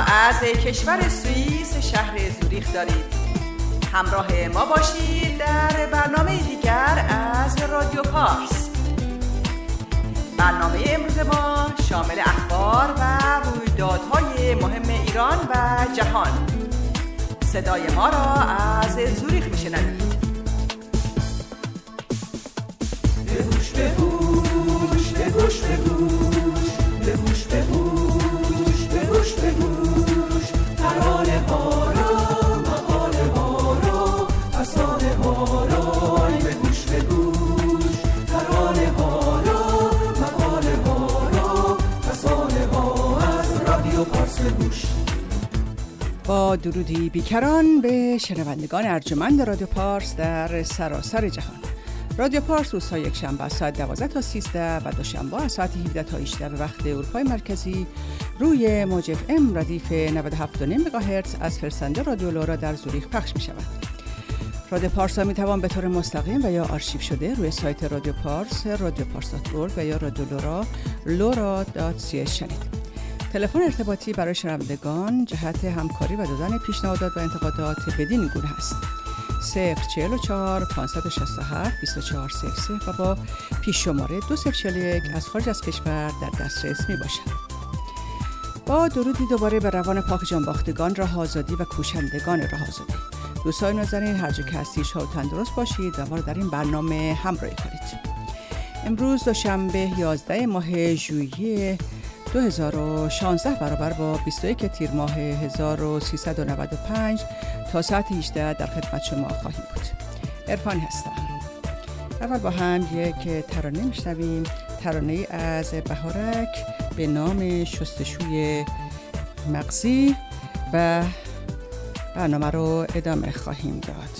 از کشور سوئیس شهر زوریخ دارید. همراه ما باشید در برنامه دیگر از رادیو پارس. برنامه امروز ما شامل اخبار و رویدادهای مهم ایران و جهان. صدای ما را از زوریخ میشنوید. بگوش بگوش بگوش بگوش بگوش بگوش بگوش بگوش ترانه ها را مقاله ها را افسانه ها را بگوش بگوش ترانه ها را مقاله ها را افسانه ها از رادیو پارس بگوش. با درودی بیکران به شنوندگان ارجمند رادیو پارس در سراسر جهان. رادیو پارس روزهای یکشنبه از ساعت 12 تا 13 و دوشنبه از ساعت 17 تا 18 به وقت اروپای مرکزی روی موج FM ردیف 97.5 مگاهرتز از فرسنده رادیو لورا در زوریخ پخش می شود. رادیو پارس را می توان به طور مستقیم و یا آرشیو شده روی سایت رادیو پارس radiopars.org و یا رادیو لورا lora.ch شنید. تلفن ارتباطی برای شنوندگان جهت همکاری و دادن پیشنهادات و انتقادات بدین گونه است: 044 567 2400 و با پیش شماره 2041 از خارج از کشور در دسترس می باشد. با درودی دوباره به روان پاک جانباختگان راه آزادی و کوشندگان راه آزادی. دوستان نازنین، هر جا که هستید شاد و تندرست باشید و ما را در این برنامه همراهی کنید. امروز دوشنبه 11 ماه ژوئیه 2016 برابر با 21 تیر ماه 1395 تا ساعت 18 در خدمت شما خواهیم بود. عرفانی هستم. اول با هم یک ترانه میشنویم، ترانه از بهارک به نام شستشوی مغزی و برنامه رو ادامه خواهیم داد.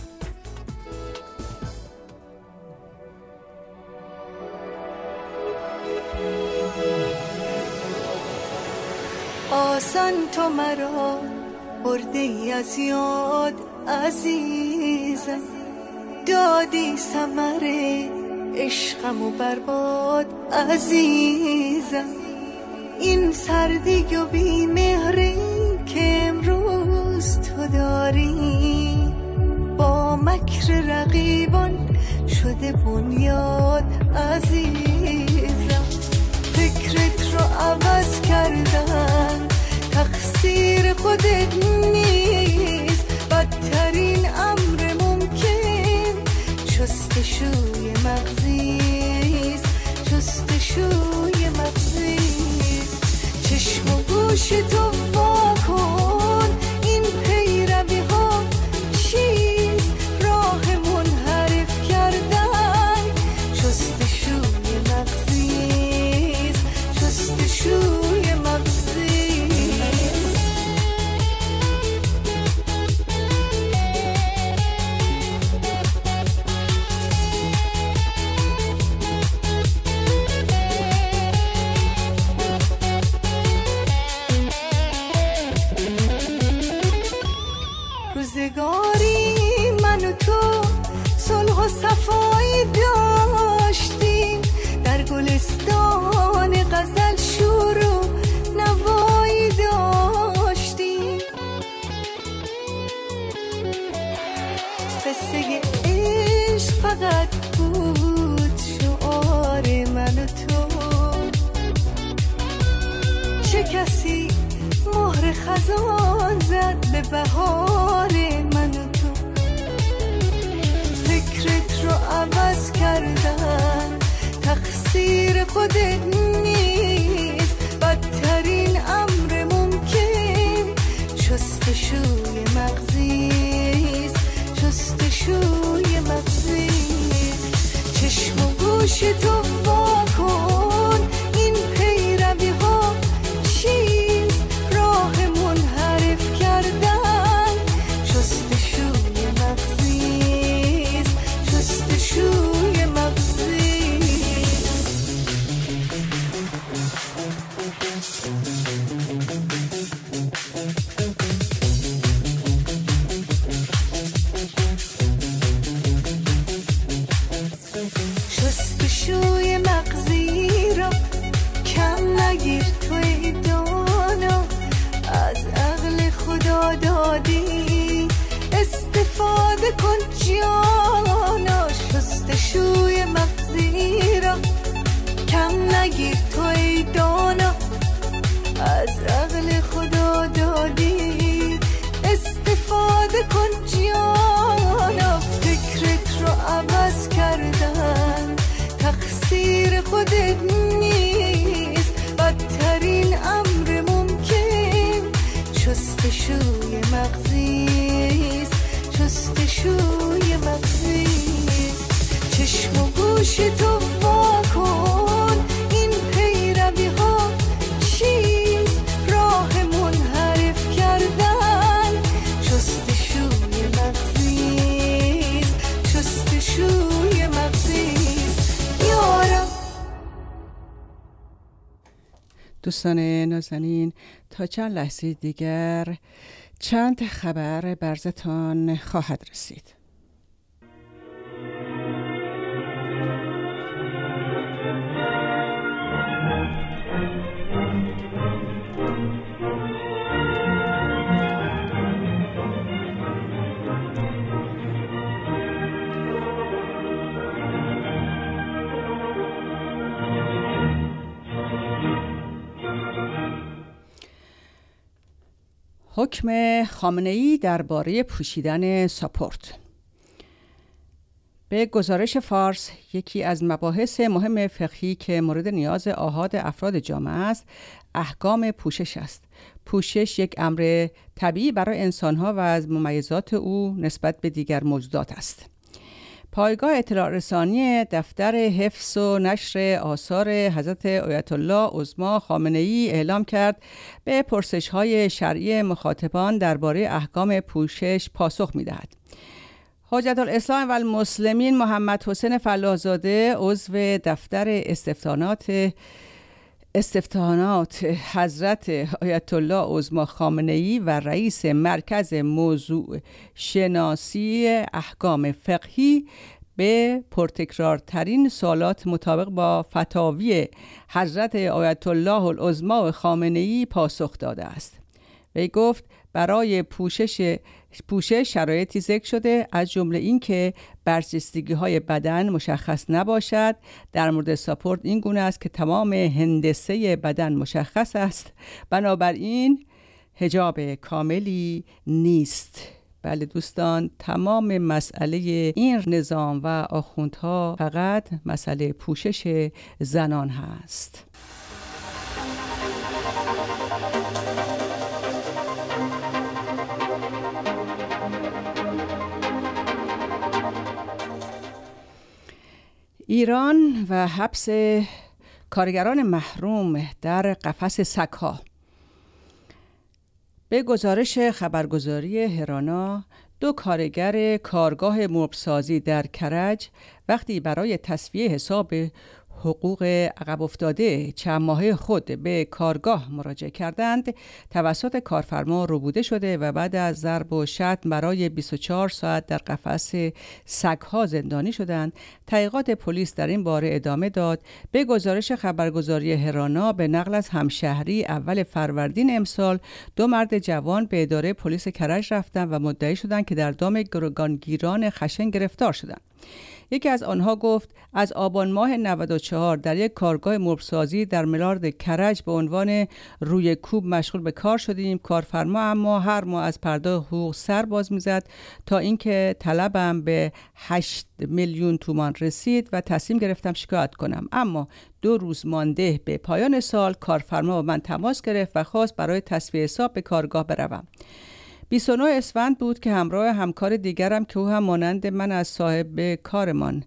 آسان تو مرا برده ای از یاد عزیزم، دادی ثمر عشقم و برباد عزیزم. این سردی و بی‌مهری که امروز تو داری با مکر رقیبان شده بنیاد عزیزم. فکرت رو عوض کردن تقصیر خودت نیست، بدترین امر ممکن شستشوی مغزیست، شستشوی مغزیست. چشم و گوش تو وا کن، این پیروی ها چیست؟ راه منحرف کردن شستشوی مغزیست، شستشوی مغزیست. روزگاری من و تو صلح و صفایی داشتیم، در گلستان غزل شور و نوایی داشتیم. قصه عشق فقط بود شعار من و تو. چه کسی مهر خزان زد به بهار من و تو؟ فکرت رو عوض کردن تقصیر خودت نیست، بدترین امر ممکن شستشوی مغزیست، شستشوی مغزیست. چشم و گوش تو وا کن، این پیروی ها چیست؟ راه منحرف کردن شستشوی مغزیست، شستشوی مغزیست. شستشوی دوستان نازنین، تا چند لحظه دیگر چند خبر برزتان خواهد رسید. حکم خامنه‌ای درباره پوشیدن ساپورت. به گزارش فارس، یکی از مباحث مهم فقهی که مورد نیاز آحاد افراد جامعه است، احکام پوشش است. پوشش یک امر طبیعی برای انسان‌ها و از ممیزات او نسبت به دیگر موجودات است. پایگاه اطلاع رسانی دفتر حفظ و نشر آثار حضرت آیت الله عظما خامنه‌ای اعلام کرد به پرسش‌های شرعی مخاطبان درباره احکام پوشش پاسخ می‌دهد. حجت الاسلام و المسلمین محمد حسین فلاح‌زاده، عضو دفتر استفتاحات حضرت آیت الله عظما خامنه‌ای و رئیس مرکز موضوع شناسی احکام فقهی، به پرتکرارترین سوالات مطابق با فتاوی حضرت آیت الله العظما خامنه‌ای پاسخ داده است. وی گفت برای پوشش شرایطی ذکر شده، از جمله این که برجستگی‌های بدن مشخص نباشد. در مورد ساپورت این گونه است که تمام هندسه بدن مشخص است، بنابراین حجاب کاملی نیست. بله دوستان، تمام مسئله این نظام و آخوندها فقط مسئله پوشش زنان هست. ایران و حبس کارگران محروم در قفس سگ‌ها. به گزارش خبرگزاری هرانا، 2 کارگر کارگاه مبلسازی در کرج وقتی برای تسویه حساب حقوق عقب افتاده چند ماهه خود به کارگاه مراجعه کردند، توسط کارفرما ربوده شده و بعد از ضرب و شتم برای 24 ساعت در قفس سگ‌ها زندانی شدند. تحقیقات پلیس در این باره ادامه داد. به گزارش خبرگزاری هرانا، به نقل از همشهری، اول فروردین امسال 2 مرد جوان به اداره پلیس کرج رفتند و مدعی شدند که در دام گروگانگیران خشن گرفتار شدند. یکی از آنها گفت از آبان ماه 94 در یک کارگاه مبلسازی در ملارد کرج به عنوان روی کوب مشغول به کار شدیم. کارفرما اما هر ماه از پرداخت حقوق سر باز می‌زد تا اینکه طلبم به 8 میلیون تومان رسید و تصمیم گرفتم شکایت کنم. اما 2 روز مانده به پایان سال کارفرما با من تماس گرفت و خواست برای تسویه حساب به کارگاه بروم. 29 اسفند بود که همراه همکار دیگرم که او هم مانند من از صاحب کارمان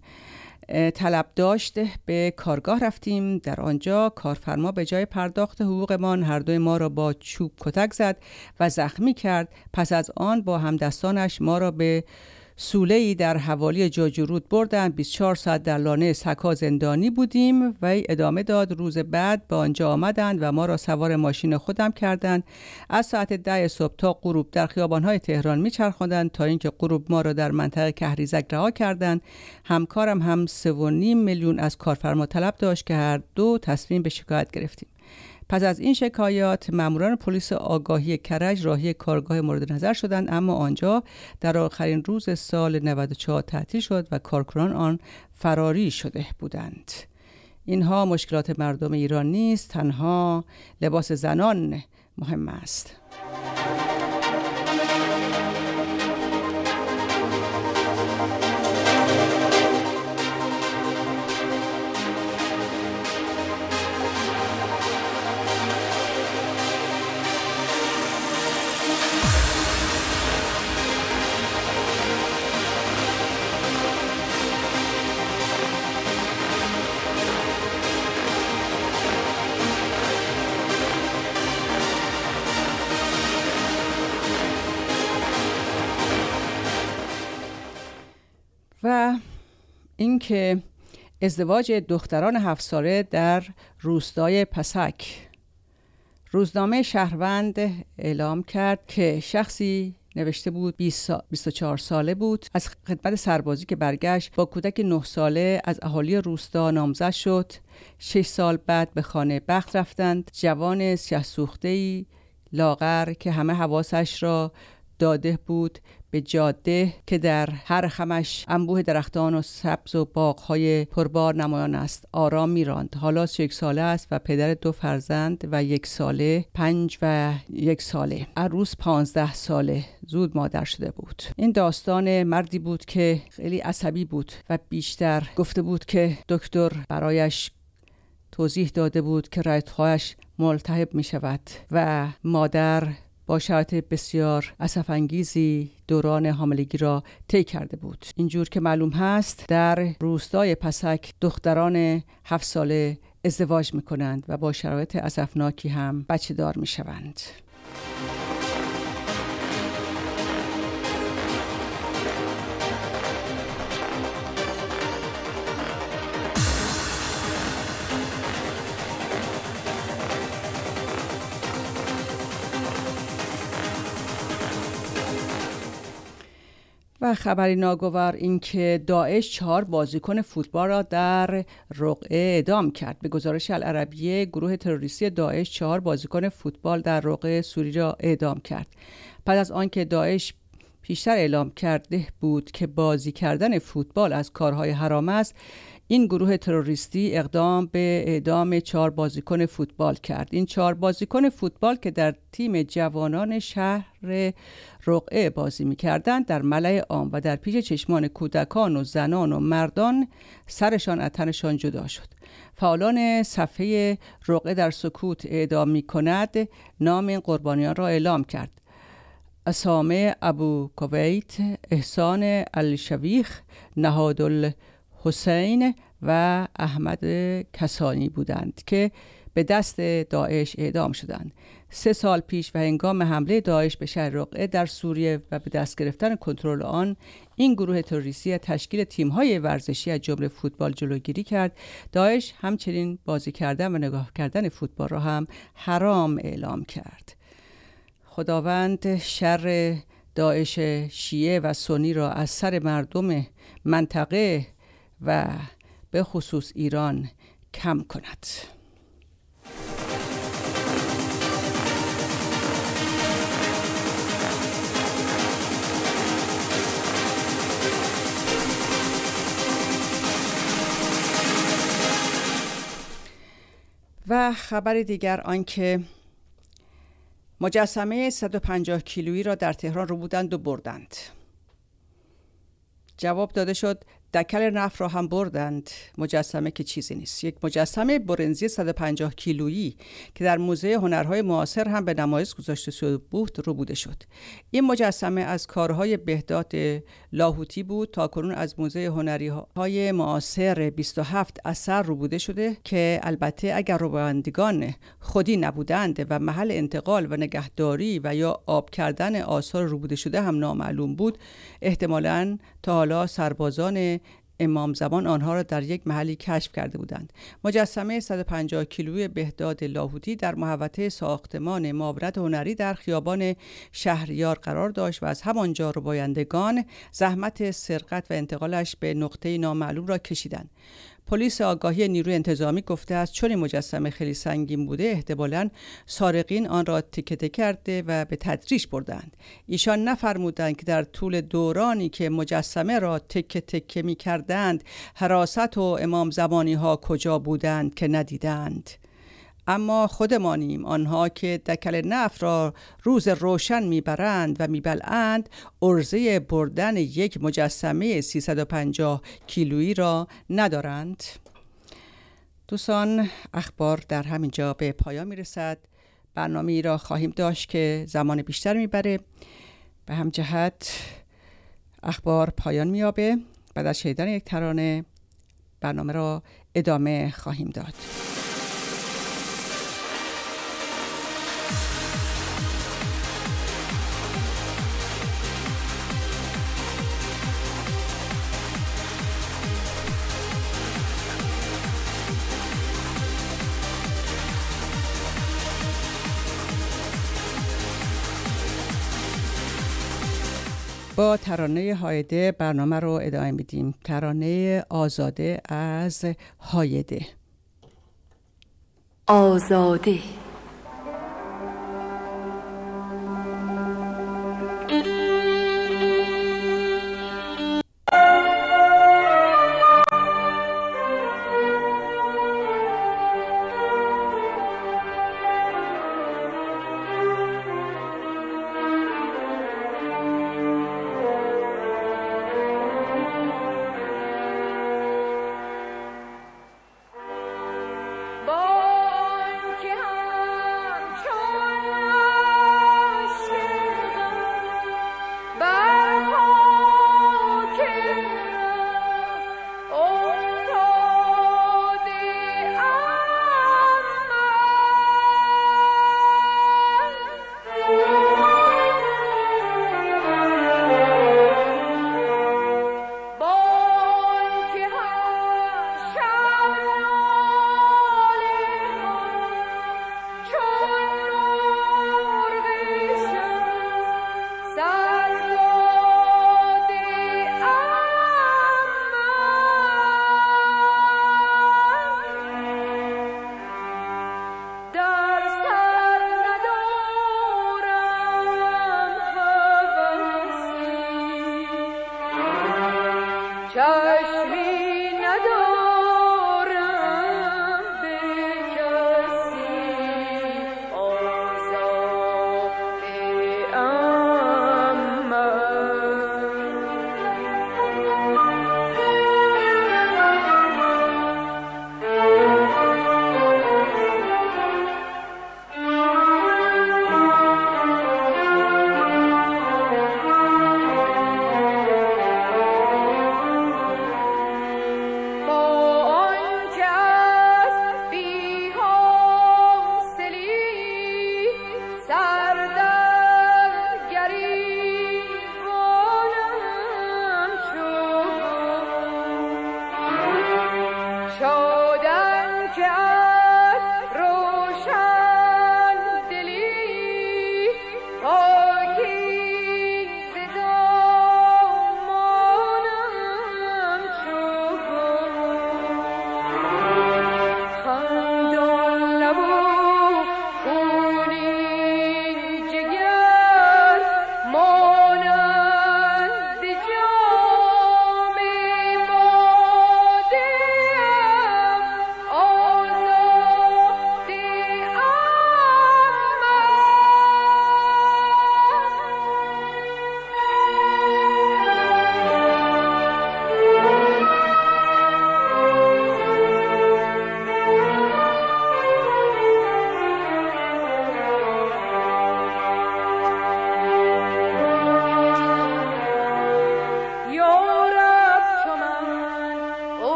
طلب داشت به کارگاه رفتیم. در آنجا کارفرما به جای پرداخت حقوقمان هر دوی ما را با چوب کتک زد و زخمی کرد. پس از آن با همدستانش ما را به سوله‌ای در حوالی جاجورود بردند. 24 ساعت در لانه سگ‌ها زندانی بودیم. و ادامه داد روز بعد به آنجا آمدند و ما را سوار ماشین خودم کردند. از ساعت 10 صبح تا غروب در خیابان‌های تهران می‌چرخاندند تا اینکه غروب ما را در منطقه کهریزک رها کردند. همکارم هم 3.5 میلیون از کارفرما طلب داشت که هر دو تصمیم به شکایت گرفتیم. پس از این شکایات ماموران پلیس آگاهی کرج راهی کارگاه مورد نظر شدند، اما آنجا در آخرین روز سال 94 تعطیل شد و کارکنان آن فراری شده بودند. اینها مشکلات مردم ایران نیست، تنها لباس زنان مهم است. و اینکه ازدواج دختران 7 ساله در روستای پسک روزنامه شهروند اعلام کرد که شخصی نوشته بود 24 ساله بود، از خدمت سربازی که برگشت با کودک 9 ساله از اهالی روستا نامزد شد. 6 سال بعد به خانه بخت رفتند. جوان سیاه سوخته‌ای لاغر که همه حواسش را داده بود به جاده که در هر خمش انبوه درختان و سبز و باغ‌های پربار نمایان است آرام می‌راند. حالا 31 ساله است و پدر 2 فرزند و 1 ساله، 5 و 1 ساله. عروس 15 ساله زود مادر شده بود. این داستان مردی بود که خیلی عصبی بود و بیشتر گفته بود که دکتر برایش توضیح داده بود که رایت‌هایش ملتهب می‌شود و مادر با شرایط بسیار اسف‌انگیزی دوران حاملگی را طی کرده بود. اینجور که معلوم هست در روستای پسک دختران 7 ساله ازدواج می‌کنند و با شرایط اسفناکی هم بچه دار می‌شوند. و خبری ناگوار این که داعش 4 بازیکن فوتبال را در رقعه اعدام کرد. به گزارش العربیه گروه تروریستی داعش 4 بازیکن فوتبال در رقعه سوری را اعدام کرد. پس از آنکه داعش پیشتر اعلام کرده بود که بازی کردن فوتبال از کارهای حرام است، این گروه تروریستی اقدام به اعدام 4 بازیکن فوتبال کرد. این 4 بازیکن فوتبال که در تیم جوانان شهر رقعه بازی می‌کردند در ملأ عام و در پیش چشمان کودکان و زنان و مردان سرشان از تنشان جدا شد. فعالان صفحه رقعه در سکوت اعدام می‌کند نام این قربانیان را اعلام کرد: اسامه ابو کویت، احسان الشویخ، نهاد حسین و احمد کسانی بودند که به دست داعش اعدام شدند. 3 سال پیش و هنگام حمله داعش به شهر رقعه در سوریه و به دست گرفتن کنترل آن، این گروه تروریستی تشکیل تیم‌های ورزشی از جمله فوتبال جلوگیری کرد. داعش همچنین بازی کردن و نگاه کردن فوتبال را هم حرام اعلام کرد. خداوند شر داعش شیعه و سنی را از سر مردم منطقه و به خصوص ایران کم کند. و خبر دیگر آنکه مجسمه 150 کیلویی را در تهران رو بودند و بردند. جواب داده شد دکل نفت را هم بردند، مجسمه که چیزی نیست. یک مجسمه برنزی 150 کیلویی که در موزه هنرهای معاصر هم به نمایش گذاشته شده بود رو بوده شد. این مجسمه از کارهای بهداد لاهوتی بود. تاکنون از موزه هنری‌های معاصر 27 اثر رو بوده شده که البته اگر روبندگان خودی نبودند و محل انتقال و نگهداری و یا آب کردن آثار رو بوده شده هم نامعلوم بود، احتمالاً تا حالا سربازان امام زمان آنها را در یک محلی کشف کرده بودند. مجسمه 150 کیلویی بهداد لاهوتی در محوطه ساختمان معاونت هنری در خیابان شهریار قرار داشت و از همانجا ربایندگان زحمت سرقت و انتقالش به نقطه نامعلوم را کشیدند. پلیس آگاهی نیروی انتظامی گفته است چون این مجسمه خیلی سنگین بوده احتمالاً سارقین آن را تکه تکه کرده و به تدریج بردند. ایشان نفرمودند که در طول دورانی که مجسمه را تکه تکه می کردند حراست و امام زمانی ها کجا بودند که ندیدند. اما خودمانیم آنها که دکل نفت را روز روشن میبرند و میبلعند عرضه بردن یک مجسمه 350 کیلویی را ندارند. دوستان، اخبار در همینجا به پایان میرسد. برنامه‌ای را خواهیم داشت که زمان بیشتر میبره، به هم جهت اخبار پایان میابه. بعد از شنیدن یک ترانه برنامه را ادامه خواهیم داد. با ترانه هایده برنامه رو ادامه میدیم. ترانه آزاده از هایده. آزاده.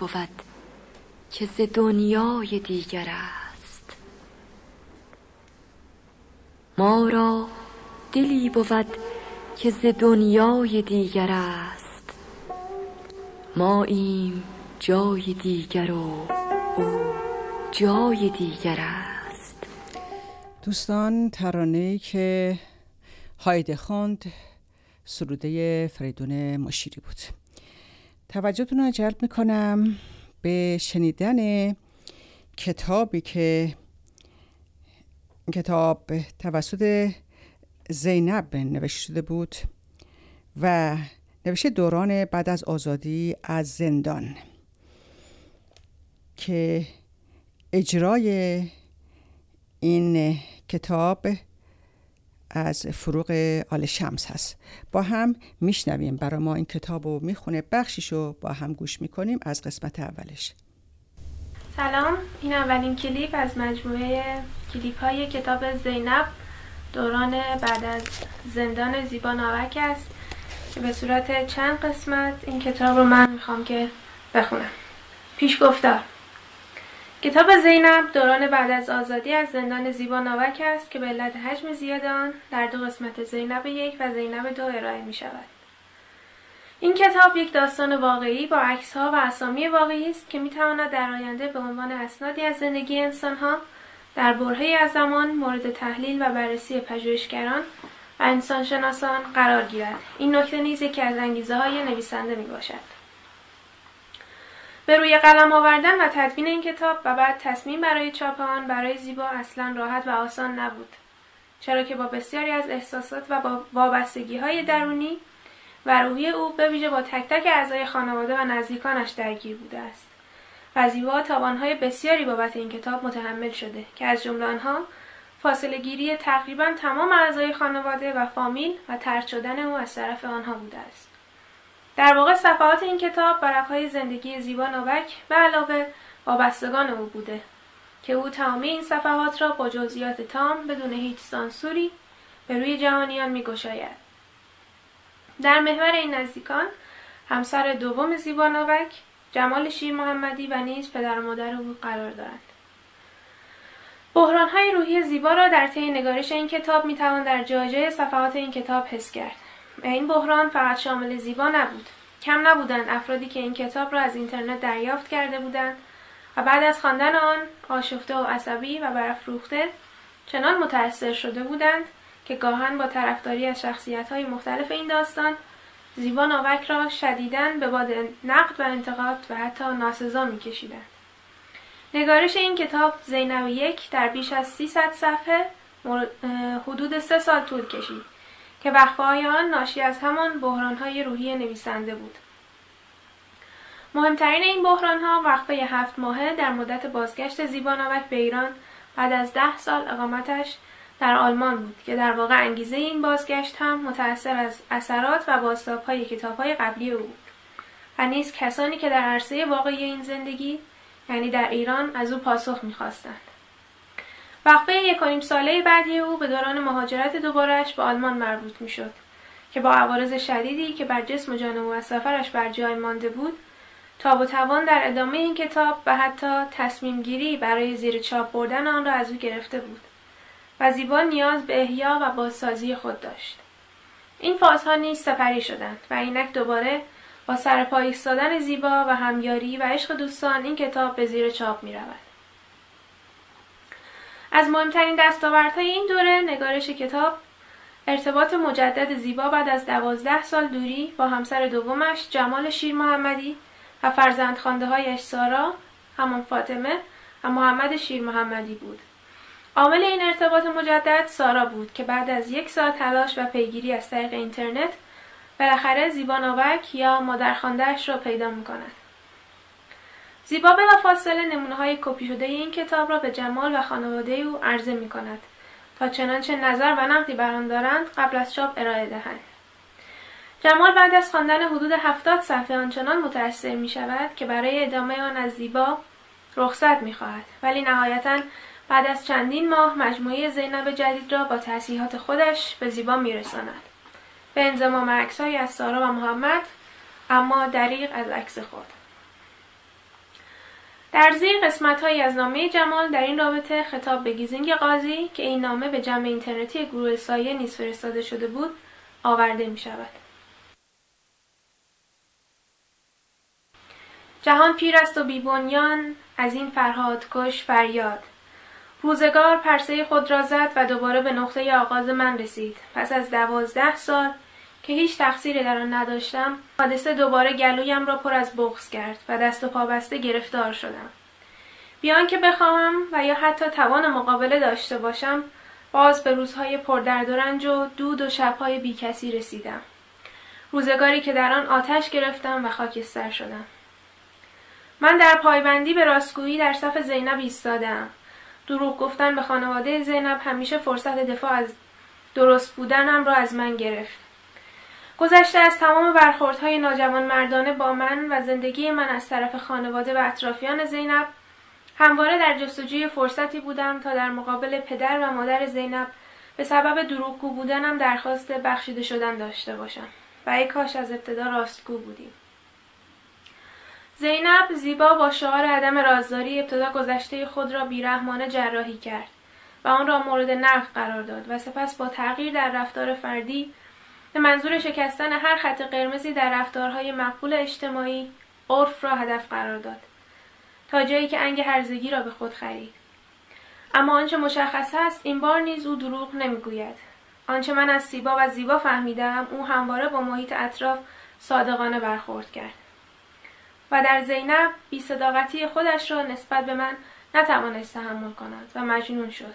بود که ز دنیای دیگر است. ما را دلی بود که ز دنیای دیگر است. ماییم جای دیگر و او جای دیگر است. دوستان، ترانه‌ای که هایده خوند سروده فریدون مشیری بود. توجهتون رو جلب میکنم به شنیدن کتابی که کتاب توسط زینب نوشته شده بود و نوشته دوران بعد از آزادی از زندان، که اجرای این کتاب از فروغ آل شمس هست. با هم میشنویم. برای ما این کتاب رو میخونه، بخشیشو با هم گوش میکنیم از قسمت اولش. سلام، این اولین کلیپ از مجموعه کلیپ های کتاب زینب دوران بعد از زندان زیبا ناوک است که به صورت چند قسمت این کتاب رو من میخوام که بخونم. پیشگفتار. کتاب زینب دوران بعد از آزادی از زندان زیبا ناوک است که به علت حجم زیاد آن در دو قسمت زینب 1 و زینب 2 ارائه می شود. این کتاب یک داستان واقعی با عکس‌ها و اسامی واقعی است که می‌تواند در آینده به عنوان اسنادی از زندگی انسان‌ها در برهه‌ای از زمان مورد تحلیل و بررسی پژوهشگران و انسانشناسان قرار گیرد. این نکته نیز یکی از انگیزه‌های نویسنده میباشد. به روی قلم آوردن و تدوین این کتاب و بعد تصمیم برای چاپ آن برای زیبا اصلاً راحت و آسان نبود، چرا که با بسیاری از احساسات و با وابستگی‌های درونی و روحی او به ویژه با تک تک اعضای خانواده و نزدیکانش درگیر بوده است. و زیبا تاوان‌های بسیاری بابت این کتاب متحمل شده که از جمله آنها فاصله گیری تقریباً تمام اعضای خانواده و فامیل و طرد شدن او از طرف آنها بوده است. در واقع صفحات این کتاب ورق‌های زندگی زیبا ناوک به علاوه وابستگان او بوده که او تمام این صفحات را با جزئیات تام بدون هیچ سانسوری به روی جهانیان می‌گشاید. در محور این نزدیکان همسر دوم زیبا ناوک، جمال شیر محمدی و نیز پدر و مادر او قرار دارند. بحران‌های روحی زیبا را در طی نگارش این کتاب می‌توان در جای صفحات این کتاب حس کرد. این بحران فقط شامل زیبا نبود. کم نبودند افرادی که این کتاب را از اینترنت دریافت کرده بودند و بعد از خواندن آن آشفته و عصبی و برافروخته چنان متأثر شده بودند که گاهن با طرفداری از شخصیت‌های مختلف این داستان زیبا ناوک را شدیداً به باد نقد و انتقاد و حتی ناسزا می‌کشیدند. نگارش این کتاب زینب 1 در بیش از 300 صفحه حدود 3 سال طول کشید که وقفه‌های آن ناشی از همان بحران‌های روحی نویسنده بود. مهمترین این بحران‌ها وقفه 7 ماهه در مدت بازگشت زیبا ناوک به ایران بعد از 10 سال اقامتش در آلمان بود که در واقع انگیزه این بازگشت هم متأثر از اثرات و بازتاب‌های کتاب‌های قبلی او بود و نیز کسانی که در عرصه واقعی این زندگی یعنی در ایران از او پاسخ می‌خواستند. وقفه 1.5 ساله بعدی او به دوران مهاجرت دوباره‌اش به آلمان مربوط می‌شد که با عوارض شدیدی که بر جسم و جان او از سفرش بر جای مانده بود، تاب و توان در ادامه این کتاب و حتی تصمیم گیری برای زیر چاپ بردن آن را از او گرفته بود و زیبا نیاز به احیا و بازسازی خود داشت. این فازها نیز سپری شدند و اینک دوباره با سرپا ایستادن زیبا و همیاری و عشق دوستان این کتاب به زیر چاپ می رود. از مهمترین دستاوردهای این دوره نگارش کتاب ارتباط مجدد زیبا بعد از 12 سال دوری با همسر دومش جمال شیر محمدی و فرزندخوانده‌هایش سارا، همان فاطمه و محمد شیر محمدی بود. عامل این ارتباط مجدد سارا بود که بعد از 1 سال تلاش و پیگیری از طریق اینترنت بالاخره زیبا ناوک یا مادرخوانده‌اش را پیدا می‌کند. زیبا بلافاصله نمونه‌های کپی شده این کتاب را به جمال و خانواده او عرضه می‌کند تا چنانچه نظر و نقدی بر آن دارند قبل از چاپ ارائه دهند. جمال بعد از خواندن حدود 70 صفحه آنچنان متأثر می‌شود که برای ادامه آن از زیبا رخصت می‌خواهد، ولی نهایتاً بعد از چندین ماه مجموعه زینب جدید را با تصحیحات خودش به زیبا می‌رساند، به انضمام عکس‌های از سارا و محمد، اما دریغ از عکس خود. در زیر قسمت‌هایی از نامه جمال در این رابطه خطاب به گیزینگ قاضی که این نامه به جمع اینترنتی گروه سایه نیز فرستاده شده بود آورده می‌شود. جهان پیر است و بی‌بنیان از این فرهادکش فریاد. روزگار پرسه خود را زد و دوباره به نقطه آغاز من رسید. پس از 12 سال که هیچ تقصیری در آن نداشتم، حادثه دوباره گلویم را پر از بغض کرد و دست و پا بسته گرفتار شدم. بی آنکه بخواهم و یا حتی توان مقابله داشته باشم، باز به روزهای پردرد و رنج و دود و شبهای بی کسی رسیدم. روزگاری که در آن آتش گرفتم و خاکستر شدم. من در پایبندی به راستگویی در صف زینب ایستادم. دروغ گفتن به خانواده زینب همیشه فرصت دفاع از درست بودنم را از من گرفت. گذشته از تمام برخوردهای ناجوانمردانه با من و زندگی من از طرف خانواده و اطرافیان زینب، همواره در جستجوی فرصتی بودم تا در مقابل پدر و مادر زینب به سبب دروغگو بودنم درخواست بخشیده شدن داشته باشم. و ای کاش از ابتدا راستگو بودیم. زینب زیبا با شعار عدم رازداری ابتدا گذشته خود را بیرحمانه جراحی کرد و آن را مورد نقد قرار داد و سپس با تغییر در رفتار فردی به منظور شکستن هر خط قرمزی در رفتارهای مقبول اجتماعی عرف را هدف قرار داد تا جایی که انگ هرزگی را به خود خرید. اما آنچه مشخص است این بار نیز او دروغ نمیگوید. آنچه من از سیبا و زیبا فهمیدم، او همواره با محیط اطراف صادقانه برخورد کرد و در زینب بی‌صداقتی خودش را نسبت به من نتوانست تحمل کند و مجنون شد.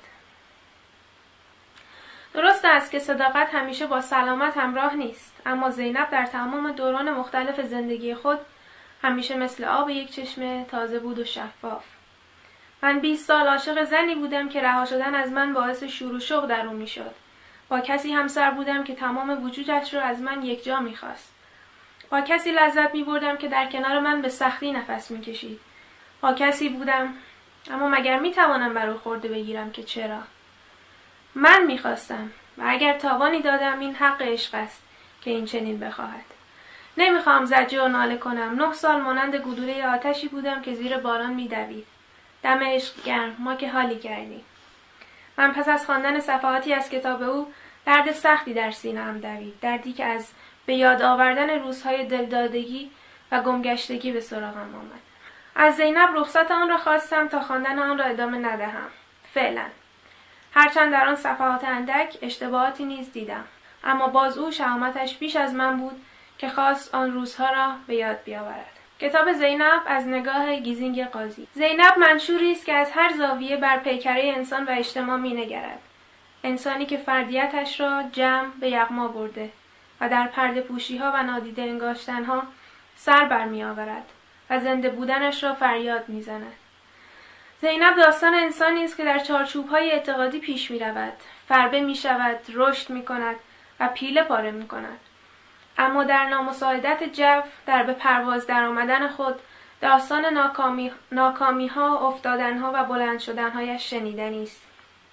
درست است که صداقت همیشه با سلامت همراه نیست، اما زینب در تمام دوران مختلف زندگی خود همیشه مثل آب یک چشمه تازه بود و شفاف. من 20 سال عاشق زنی بودم که رها شدن از من باعث شور و شوق در او میشد. با کسی همسر بودم که تمام وجودش را از من یکجا میخواست. با کسی لذت میبردم که در کنار من به سختی نفس میکشید. با کسی بودم، اما مگر میتوانم بر او خورده بگیرم که چرا؟ من میخواستم و اگر تاوانی دادم این حق عشق است که این چنین بخواهد. نمیخوام زجه و ناله کنم. 9 سال مانند گلوله آتشی بودم که زیر باران میدوید. دم عشق گرم، ما که حالی کردیم. من پس از خواندن صفحاتی از کتاب او درد سختی در سینه‌ام دوید. دردی که از به یاد آوردن روزهای دلدادگی و گمگشتگی به سراغم آمد. از زینب رخصت آن را خواستم تا خواندن آن را ادامه ندهم. فعلا. هرچند در آن صفحات اندک اشتباهاتی نیز دیدم، اما باز او شهامتش بیش از من بود که خواست آن روزها را به یاد بیاورد. کتاب زینب از نگاه گیزینگ قاضی. زینب منشوری است که از هر زاویه بر پیکره انسان و اجتماع می‌نگرد. انسانی که فردیتش را جمع به یغما برده و در پرده پوشی‌ها و نادیده انگاشتن‌ها سر برمی‌آورد و زنده بودنش را فریاد می‌زند. زینب داستان انسانی است که در چارچوب‌های اعتقادی پیش می‌رود، فربه می‌شود، رشد می‌کند و پیله پاره می‌کند. اما در نامساعدت جو، در به پرواز در آمدن خود، داستان ناکامی‌ها، افتادن‌ها و بلند شدن‌هایش شنیدنی است.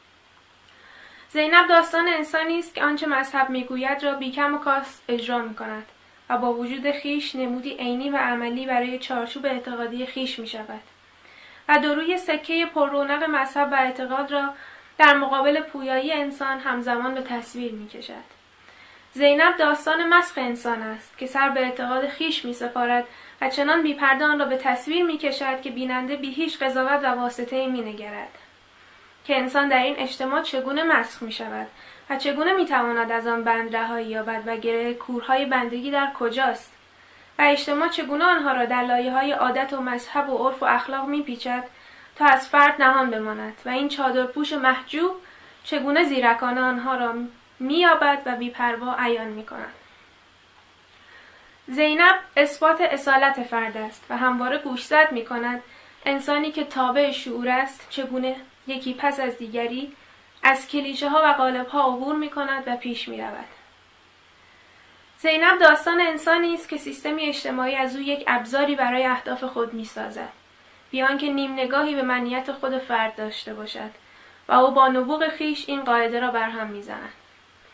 زینب داستان انسانی است که آنچه مذهب میگوید را بیکم و کاست اجرا می‌کند و با وجود خیش نمودی عینی و عملی برای چارچوب اعتقادی خیش می‌شود و دروی سکه پر رونق مذهب و اعتقاد را در مقابل پویایی انسان همزمان به تصویر می‌کشد. زینب داستان مسخ انسان است که سر به اعتقاد خیش می‌سپارد و چنان بی‌پرده آن را به تصویر می‌کشد که بیننده بی هیچ قضاوت و واسطه‌ای می‌نگرد که انسان در این اجتماع چگونه مسخ می‌شود و چگونه می‌تواند از آن بند رهایی یابد و گره کورهای بندگی در کجاست و اجتماع چگونه آنها را در لایه‌های عادت و مذهب و عرف و اخلاق می‌پیچد تا از فرد نهان بماند و این چادرپوش محجوب چگونه زیرکانه آنها را می‌یابد و بی‌پروا عیان می‌کند. زینب اثبات اصالت فرد است و همواره گوشزد می‌کند انسانی که تابع شعور است چگونه یکی پس از دیگری از کلیشه‌ها و قالب‌ها عبور می‌کند و پیش می‌رود. زینب داستان انسانی است که سیستمی اجتماعی از او یک ابزاری برای اهداف خود می‌سازد، بی آنکه نیم نگاهی به منیت خود فرد داشته باشد و او با نبوغ خیش این قاعده را برهم می‌زند.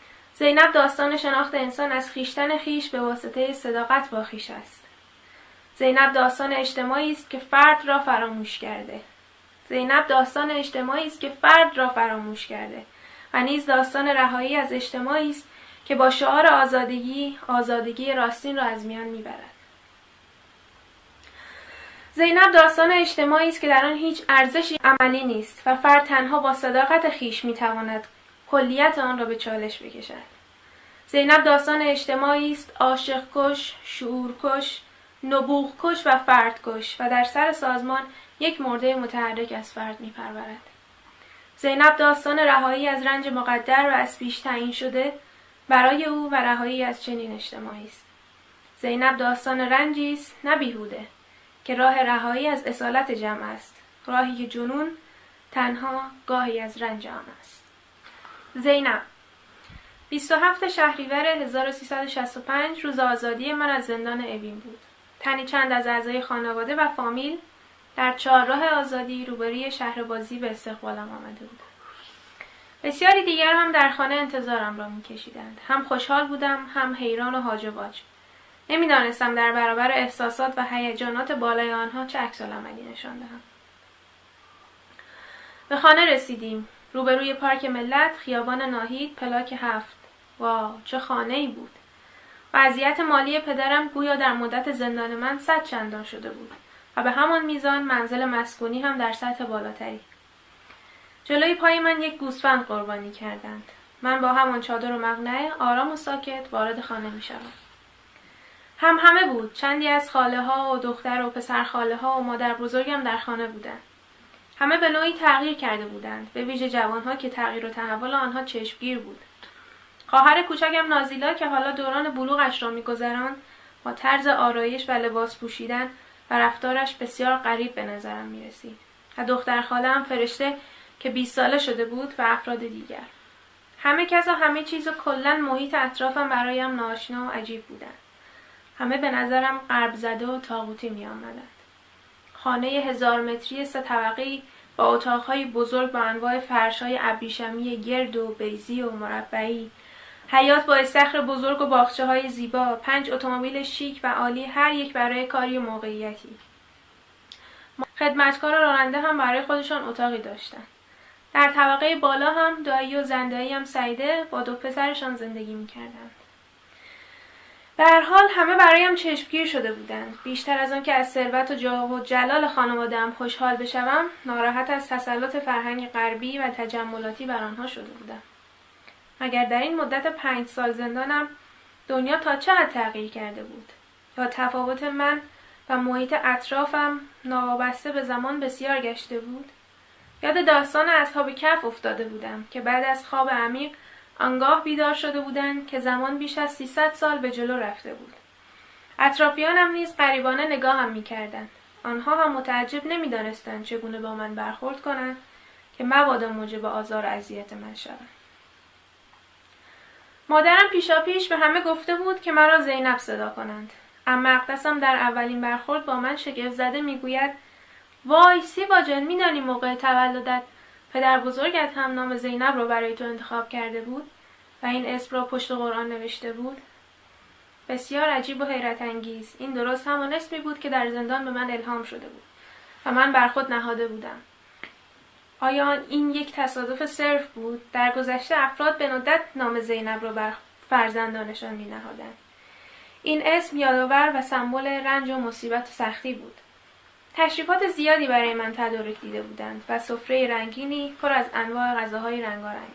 زینب داستان شناخت انسان از خیشتن خیش به واسطه صداقت با خیش است. زینب داستان اجتماعی است که فرد را فراموش کرده. زینب داستان اجتماعی است که فرد را فراموش کرده و نیز داستان رهایی از اجتماعی است که با شعار آزادگی راستین را از میان میبرد. زینب داستان اجتماعی است که در آن هیچ ارزشی عملی نیست و فرد تنها با صداقت خویش میتواند کلیت آن را به چالش بکشد. زینب داستان اجتماعی است عاشق کش، شعور کش، نبوغ کش و فرد کش و در سر سازمان یک مرده متحرک از فرد میپرورد. زینب داستان رهایی از رنج مقدر و از پیش تعیین شده برای او و رهایی از چنین اجتماعی است. زینب داستان رنجی است نه بیهوده که راه رهایی از اصالت جمع است، راهی که جنون تنها گاهی از رنج آن است. زینب 27 شهریور 1365 روز آزادی من از زندان اوین بود. تنی چند از اعضای خانواده و فامیل در چهارراه آزادی روبروی شهر بازی به استقبالم آمده بود. بسیاری دیگر هم در خانه انتظارم را می‌کشیدند. هم خوشحال بودم، هم حیران و هاج و واج. نمی‌دانستم در برابر احساسات و هیجانات بالای آنها چه عکس‌العملی نشان دهم. به خانه رسیدیم. روبروی پارک ملت، خیابان ناهید، پلاک 7. واو، چه خانه‌ای بود. وضعیت مالی پدرم گویا در مدت زندان من 100 چندان شده بود و به همان میزان منزل مسکونی هم در سطح بالاتری. جلوی پای من یک گوسفند قربانی کردند. من با همان چادر و مقنعه آرام و ساکت وارد خانه می‌شوم. همه بود. چندی از خاله‌ها و دختر و پسر خاله‌ها و مادر بزرگم در خانه بودند. همه به نوعی تغییر کرده بودند، به ویژه جوان‌ها که تغییر و تحول آنها چشمگیر بود. خواهر کوچکم نازیلا که حالا دوران بلوغش را می‌گذراند، با طرز آرایش و لباس پوشیدن و رفتارش بسیار غریب به نظرم می‌رسید. و دختر خاله‌ام فرشته که 20 ساله شده بود و افراد دیگر. همه کس و همه چیز و کلاً محیط اطرافم برایم ناآشنا و عجیب بودند. همه به نظرم غرب زده و طاغوتی می‌آمدند. خانه 1000 متری 3 طبقه‌ای با اتاق‌های بزرگ با انواع فرش‌های ابریشمی گرد و بیضی و مربعی، حیاط با استخر بزرگ و باغچه‌های زیبا، 5 اتومبیل شیک و عالی، هر یک برای کاری و موقعیتی. خدمتکار و راننده هم برای خودشان اتاقی داشتند. در طبقه بالا هم دایی و زندایی هم سعیده با 2 پسرشان زندگی می‌کردند. به هر حال همه برایم چشمگیر شده بودند. بیشتر از آن که از ثروت و جاه و جلال خانواده‌ام خوشحال بشوم، ناراحت از تسلط فرهنگ غربی و تجملاتی بر آنها شده بودم. مگر در این مدت 5 سال زندانم دنیا تا چه حد تغییر کرده بود؟ یا تفاوت من و محیط اطرافم ناوابسته به زمان بسیار گشته بود؟ یاد داستان اصحاب کهف افتاده بودم که بعد از خواب عمیق آنگاه بیدار شده بودند که زمان بیش از 300 سال به جلو رفته بود. اطرافیانم نیز غریبانه نگاهم می‌کردند. آنها هم متعجب نمی‌دانستند چگونه با من برخورد کنند که مبادا موجب آزار و اذیت من شوند. مادرم پیشاپیش به همه گفته بود که مرا زینب صدا کنند. اما اقدسم در اولین برخورد با من شگفت زده میگوید: وای سیبا جان، میدانی موقع تولدت پدر بزرگت هم نام زینب رو برای تو انتخاب کرده بود و این اسم رو پشت قرآن نوشته بود؟ بسیار عجیب و حیرت انگیز. این درست همان اسمی بود که در زندان به من الهام شده بود و من بر خود نهاده بودم. آیا این یک تصادف صرف بود؟ در گذشته افراد به ندرت نام زینب رو بر فرزندانشان می نهادند. این اسم یادآور و سمبل رنج و مصیبت و سختی بود. تشریفات زیادی برای من تدارک دیده بودند و سفره رنگینی پر از انواع غذاهای رنگارنگ.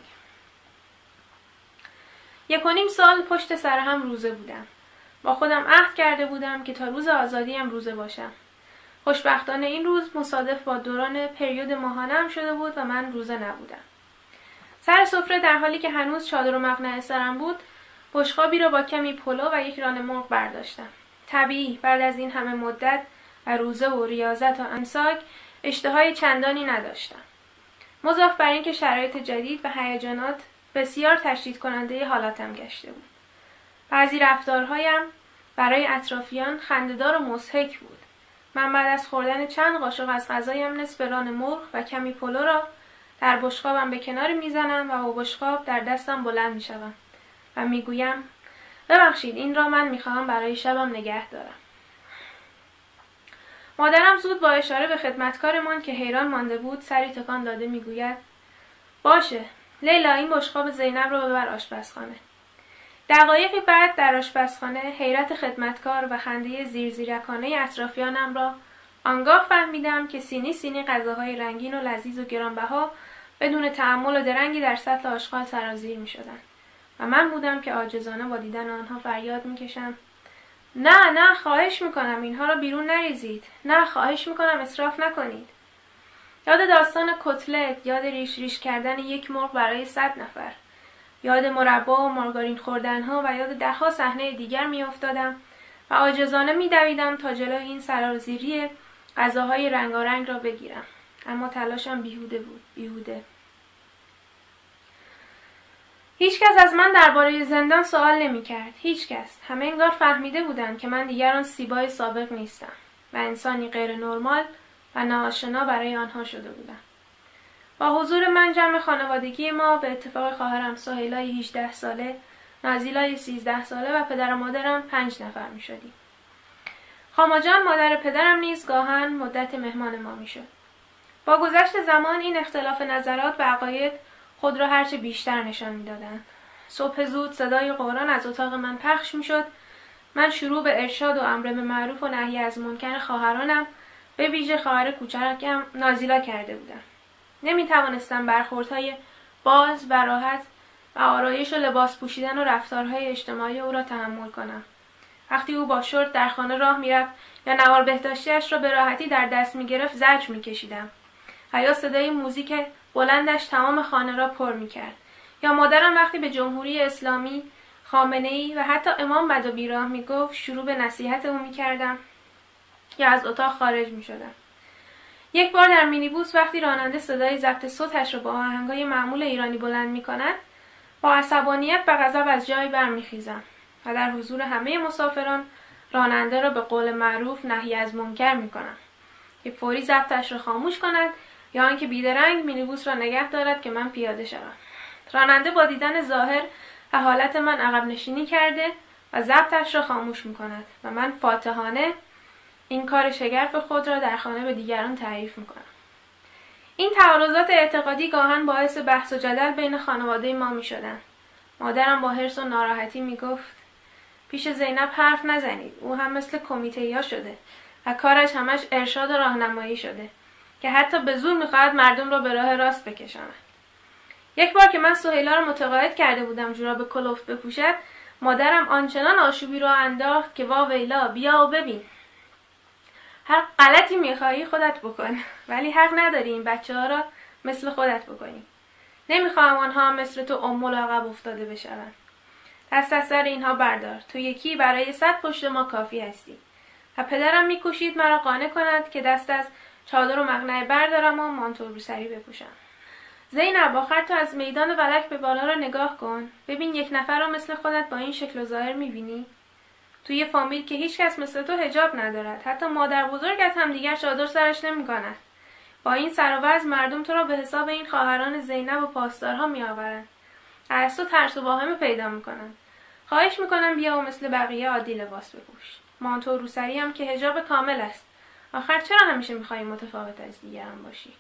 1.5 سال پشت سر هم روزه بودم. با خودم عهد کرده بودم که تا روز آزادیم روزه باشم. خوشبختانه این روز مصادف با دوران پریود ماهانه‌ام شده بود و من روزه نبودم. سر سفره در حالی که هنوز چادر و مقنعه سرم بود، بشقابی را با کمی پلو و یک ران مرغ برداشتم. طبیعی بعد از این همه مدت و روزه و ریاضت و امساک اشتهای چندانی نداشتم. مضاف بر این که شرایط جدید و هیجانات بسیار تشدید کننده حالاتم گشته بود. بعضی رفتارهایم برای اطرافیان خنده‌دار و مضحک بود. من بعد از خوردن چند قاشق از غذایم نصف ران مرغ و کمی پلو را در بشقابم به کنار میزنم و با بشقاب در دستم بلند میشوم و میگویم: ببخشید این را من میخواهم برای شبم نگه دارم. مادرم زود با اشاره به خدمتکارمان که حیران مانده بود سری تکان داده میگوید باشه لیلا، این بشقاب زینب رو ببر آشپزخانه. دقایقی بعد در آشپزخانه حیرت خدمتکار و خنده زیرزیرکانه اطرافیانم را آنگاه فهمیدم که سینی غذاهای رنگین و لذیذ و گرانبها بدون تأمل و درنگی در سطل آشغال سرازیر می شدن. و من بودم که عاجزانه با دیدن آنها فریاد می کشم نه خواهش میکنم اینها را بیرون نریزید. نه خواهش میکنم اسراف نکنید. یاد داستان کتلت، یاد ریش کردن یک مرغ برای 100 نفر. یاد مربا و مارگارین خوردنها و یاد 10 صحنه دیگر میافتادم و عاجزانه میدویدم تا جلوی این سرازیری غذاهای رنگارنگ را بگیرم. اما تلاشم بیهوده بود. بیهوده. هیچ کس از من درباره زندان سوال نمی‌کرد. هیچ کس. همه انگار فهمیده بودند که من دیگر آن سیبای سابق نیستم و انسانی غیر نرمال و ناآشنا برای آنها شده بودم. با حضور من جمع خانوادگی ما به اتفاق خواهرم سهیلای 18 ساله، نازیلای 13 ساله و پدر و مادرم 5 نفر می‌شدیم. خاما جان مادر پدرم نیز گاهن مدت مهمان ما می‌شد. با گذشت زمان این اختلاف نظرات و عقاید خود را هرچه بیشتر نشان می‌دادند. صبح زود صدای قرآن از اتاق من پخش می‌شد. من شروع به ارشاد و امر به معروف و نهی از منکر خواهرانم، به ویژه خواهر کوچکم نازیلا کرده بودم. نمی‌توانستم برخوردهای باز و راحت و آرایش و لباس پوشیدن و رفتارهای اجتماعی او را تحمل کنم. وقتی او با شورت در خانه راه می‌رفت یا نوار بهداشتی‌اش را به راحتی در دست می‌گرفت زجر می‌کشیدم. و یا صدای موزیک بلندش تمام خانه را پر می‌کرد. یا مادرم وقتی به جمهوری اسلامی، خامنه‌ای و حتی امام بد و بیراه می‌گفت شروع به نصیحت او می‌کردم یا از اتاق خارج می‌شدم. یک بار در مینیبوس وقتی راننده صدای ضبط صوتش را با آهنگای معمول ایرانی بلند می‌کند، با عصبانیت و غضب از جای برمیخیزم و در حضور همه مسافران راننده را به قول معروف نهی از منکر می‌کنم که فوری ضبطش را خاموش کند یا آنکه بیدرنگ مینیبوس را نگه دارد که من پیاده شوم. راننده با دیدن ظاهر و حالت من عقب نشینی کرده و ضبطش را خاموش می‌کند و من فاتحانه این کار شگرف خود را در خانه به دیگران تعریف می‌کنم. این تعارضات اعتقادی گاهن باعث بحث و جدل بین خانواده ما می‌شدند. مادرم با حرص و ناراحتی می‌گفت پیش زینب حرف نزنید. او هم مثل کمیته‌ها شده و کارش همش ارشاد و راهنمایی شده که حتی به زور می‌خواهد مردم را به راه راست بکشاند. یک بار که من سهیلا را متقاعد کرده بودم جوراب کلفت بپوشد، مادرم آنچنان آشوبی را انداخت که وا ویلا بیا و ببین. هر غلطی میخوایی خودت بکن، ولی حق نداری این بچه‌ها را مثل خودت بکنی. نمیخوام آنها مثل تو امول عقب افتاده بشوند. دست از سر اینها بردار. تو یکی برای 100 پشت ما کافی هستی. و پدرم میکوشید مرا قانع کند که دست از چادر و مقنعه بردارم و مانتو روسری بپوشم. زینب آخر تو از میدان ولک به بالا را نگاه کن. ببین یک نفر را مثل خودت با این شکل و ظاهر میبینی؟ توی یه فامیل که هیچ کس مثل تو حجاب ندارد. حتی مادر بزرگت هم دیگر چادر سرش نمی‌کند. با این سر و وضع مردم تو را به حساب این خواهران زینب و پاسدارها میآورند. از تو ترس و واهمه پیدا میکنند. خواهش میکنم بیا و مثل بقیه عادی لباس بپوش. مانتو روسری هم که حجاب کامل است. آخر چرا همیشه میخوایی متفاوت از دیگران باشی؟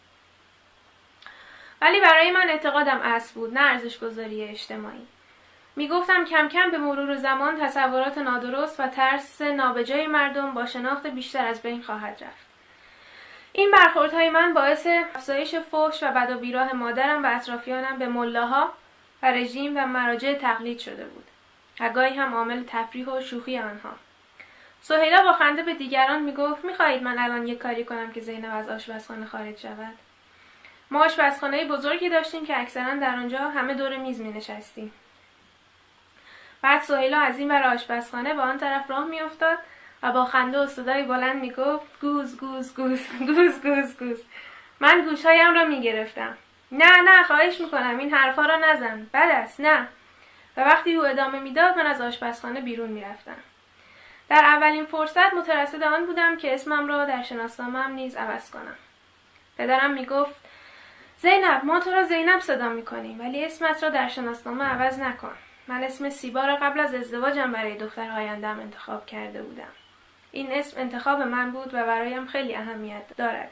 ولی برای من اعتقادم اصل بود، نه ارزش‌گذاری اجتماعی. میگفتم کم کم به مرور زمان تصورات نادرست و ترس نابجای مردم با شناخت بیشتر از بین خواهد رفت. این برخوردهای من باعث افزایش فحش و بد و بیراه مادرم و اطرافیانم به ملاها و رژیم و مراجع تقلید شده بود. و گاهی هم عامل تفریح و شوخی آنها. سهیلا با خنده به دیگران میگفت میخواهید من الان یک کاری کنم که زینب از آشپزخانه خارج شود؟ ما آشپزخانه بزرگی داشتیم که اکثرا در آنجا همه دور میز مینشستیم. بعد سهیلا از این ور آشپزخانه به آن طرف راه میافتاد و با خنده و صدای بلند میگفت گوز گوز گوز گوز گوز گوز. من گوشهایم را میگرفتم. نه خواهش میکنم این حرفا را نزن. بد است نه. و وقتی او ادامه میداد من از آشپزخانه بیرون میرفتم. در اولین فرصت مترصد آن بودم که اسمم را در شناسنامه‌ام نیز عوض کنم. پدرم میگفت زینب ما تو را زینب صدا میکنیم ولی اسمت را در شناسنامه عوض نکن. من اسم سیبا را قبل از ازدواجم برای دختر آینده‌ام انتخاب کرده بودم. این اسم انتخاب من بود و برایم خیلی اهمیت دارد.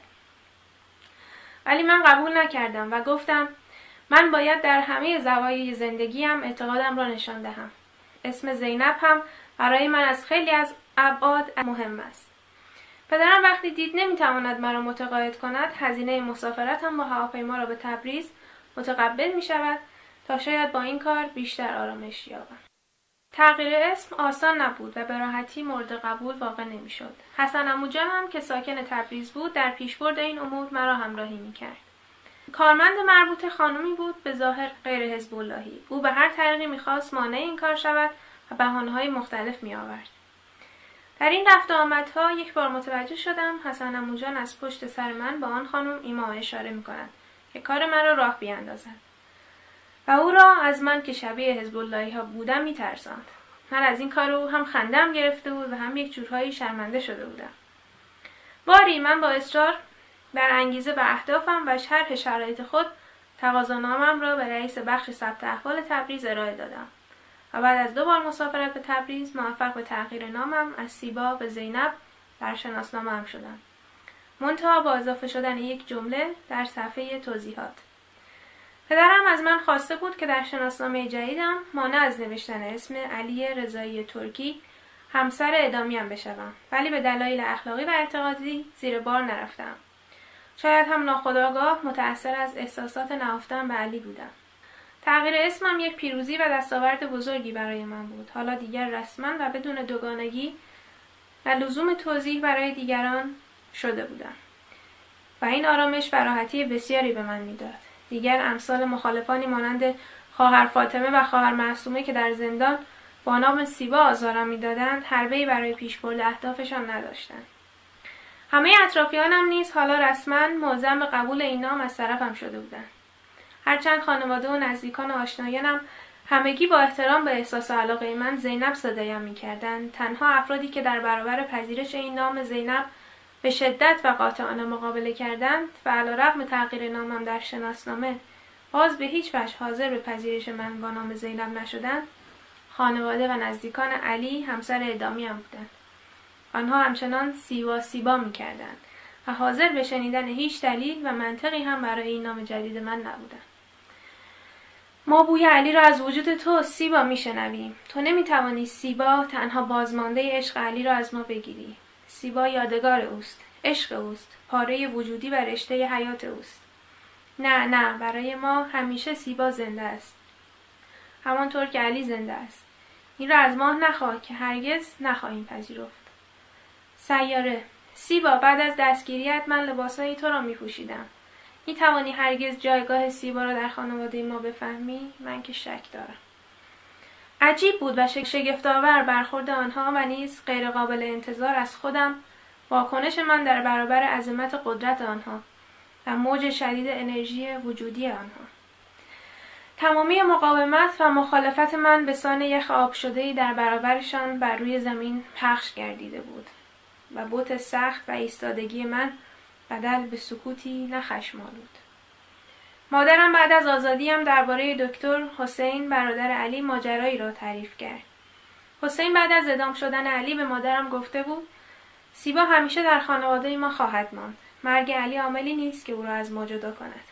ولی من قبول نکردم و گفتم من باید در همه زوایای زندگیم اعتقادم را نشان دهم. اسم زینب هم برای من از خیلی از ابعاد مهم است. پدرم وقتی دید نمیتواند مرا متقاعد کند، هزینه مسافرتم با هواپیما را به تبریز متقبل می شود تا شاید با این کار بیشتر آرامش یابم. تغییر اسم آسان نبود و به راحتی مورد قبول واقع نمیشد. حسن عموجان هم که ساکن تبریز بود در پیشبرد این امور مرا همراهی میکرد. کارمند مربوطه خانمی بود، به ظاهر غیر حزب اللهی. او به هر طریقی میخواست مانع این کار شود و بهانه‌های مختلف میآورد. در این رفت و آمدها یک بار متوجه شدم حسن عموجان از پشت سر من با آن خانم ایما اشاره میکند که کار مرا راه بیاندازد و او را از من که شبیه حزب اللهی ها بودم میترساند. من از این کار او هم خندم گرفته بود و هم یک جورهایی شرمنده شده بودم. باری من با اصرار بر انگیزه به اهدافم و شرح شرایط خود تقاضانامم را به رئیس بخش ثبت احوال تبریز ارائه دادم و بعد از 2 بار مسافرت به تبریز موفق به تغییر نامم از سیبا به زینب در شناسنامه‌ام شدم. منتها با اضافه شدن یک جمله در صفحه توضیحات. پدرم از من خواسته بود که در شناسنامه جدیدم مانع از نوشتن اسم علی رضایی ترکی همسر ادامیم بشوم، ولی به دلایل اخلاقی و اعتقادی زیر بار نرفتم. شاید هم ناخودآگاه متأثر از احساسات نهفته‌ام به علی بودم. تغییر اسمم یک پیروزی و دستاورد بزرگی برای من بود. حالا دیگر رسما و بدون دوگانگی و لزوم توضیح برای دیگران شده بودم و این آرامش و راحتی بسیاری به من میداد. دیگر امثال مخالفانی مانند خواهر فاطمه و خواهر معصومه که در زندان با نام سیبا آزارم میدادند حربه‌ای برای پیشبرد اهدافشان نداشتند. همه اطرافیانم نیز حالا رسما معزم به قبول این نام از طرفم شده بودند. هرچند خانواده و نزدیکان و آشنایانم همگی با احترام به احساس و علاقه من زینب صدایم می‌کردند، تنها افرادی که در برابر پذیرش این نام زینب به شدت و قاطعانه مقابله کردند و علیرغم تغییر نامم در شناسنامه باز به هیچ وجه حاضر به پذیرش من با نام زینب نشدند، خانواده و نزدیکان علی همسر ادامیم بودند. آنها همچنان سیبا می‌کردند و حاضر به شنیدن هیچ دلیل و منطقی هم برای این نام جدید من نبودند. ما بوی علی را از وجود تو سیبا میشنویم. تو نمیتوانی سیبا تنها بازمانده عشق علی را از ما بگیری. سیبا یادگار اوست، عشق اوست، پاره وجودی و رشته حیات اوست. نه، برای ما همیشه سیبا زنده است. همانطور که علی زنده است. این را از ما نخواه که هرگز نخواهیم پذیرفت. سیاره، سیبا بعد از دستگیریت من لباسهای تو را میپوشیدم. میتوانی هرگز جایگاه سیبا را در خانواده ما بفهمی؟ من که شک دارم. عجیب بود و شگفت‌آور برخورد آنها و نیز غیر قابل انتظار از خودم واکنش من در برابر عظمت قدرت آنها و موج شدید انرژی وجودی آنها. تمامی مقاومت و مخالفت من به سان یخ آب شده‌ای در برابرشان بر روی زمین پخش گردیده بود و بت سخت و ایستادگی من بدل به سکوتی نه خشم‌آلود. مادرم بعد از آزادیم درباره دکتر حسین برادر علی ماجرایی را تعریف کرد. حسین بعد از اعدام شدن علی به مادرم گفته بود سیبا همیشه در خانواده ما خواهد ماند. مرگ علی عاملی نیست که او را از ما جدا کند.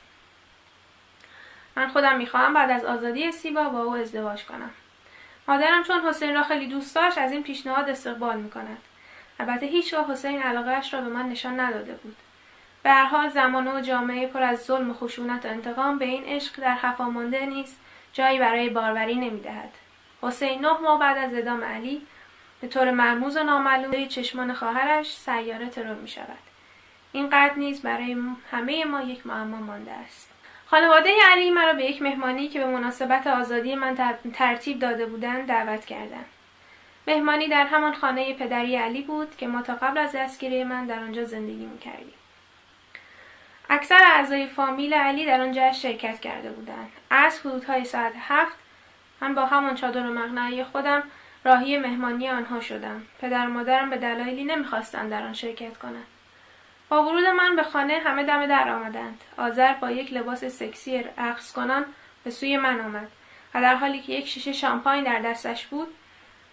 من خودم میخواهم بعد از آزادی سیبا با او ازدواج کنم. مادرم چون حسین را خیلی دوست داشت از این پیشنهاد استقبال میکند. البته هیچگاه حسین علاقه‌اش را به من نشان نداده بود. به هر حال زمانه و جامعه پر از ظلم و خشونت و انتقام به این عشق در خفا مانده نیست جایی برای باروری نمیدهد. حسین 9 ماه بعد از اعدام علی به طور مرموز و نامعلوم چشمان خواهرش سیاره ترور می شود. این قدر نیز برای همه ما یک معما مانده است. خانواده علی مرا به یک مهمانی که به مناسبت آزادی من ترتیب داده بودند دعوت کردند. مهمانی در همان خانه پدری علی بود که ما تا قبل از دستگیری من در آنجا زندگی می‌کردیم. اکثر اعضای فامیل علی در آنجا شرکت کرده بودند. از حدودهای ساعت 7 من با همان چادر و مقنعه خودم راهی مهمانی آنها شدم. پدر و مادرم به دلایلی نمی‌خواستند در آن شرکت کنند. با ورود من به خانه همه دم در آمدند. آذر با یک لباس سکسی رقص کنان به سوی من آمد و در حالی که یک شیشه شامپاین در دستش بود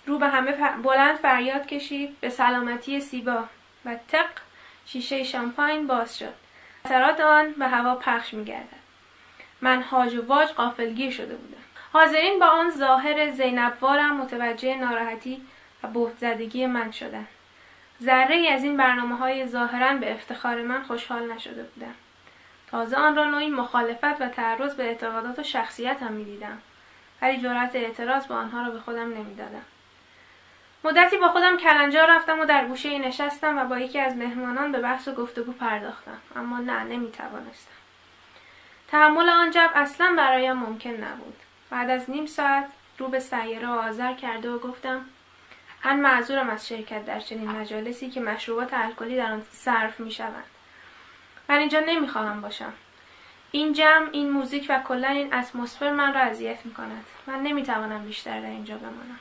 رو به همه بلند فریاد کشید به سلامتی سیبا و تق شیشه شامپاین باز شد. اثرات آن به هوا پخش می‌گردد. من هاج و واج غافلگیر شده بودم. حاضرین با آن ظاهر زینبوارم متوجه ناراحتی و بهت زدگی من شدند. ذره‌ای از این برنامه‌های ظاهراً به افتخار من خوشحال نشده بودم. تازه آن را نوعی مخالفت و تعرض به اعتقادات و شخصیتم می‌دیدم، ولی جرأت اعتراض با آنها را به خودم نمی‌دادم. مدتی با خودم کلنجار رفتم و در گوشه‌ای نشستم و با یکی از مهمانان به بحث و گفتگو پرداختم، اما نمی‌توانستم. تحمل آن جو اصلاً برایم ممکن نبود. بعد از نیم ساعت رو به سیاره آذر کرده و گفتم: من معذورم از شرکت در چنین مجالسی که مشروبات الکلی در آن صرف می‌شوند. من اینجا نمی‌خواهم باشم. این جمع، این موزیک و کلاً این اتمسفر من را اذیت می‌کند. من نمی‌توانم بیشتر در اینجا بمانم.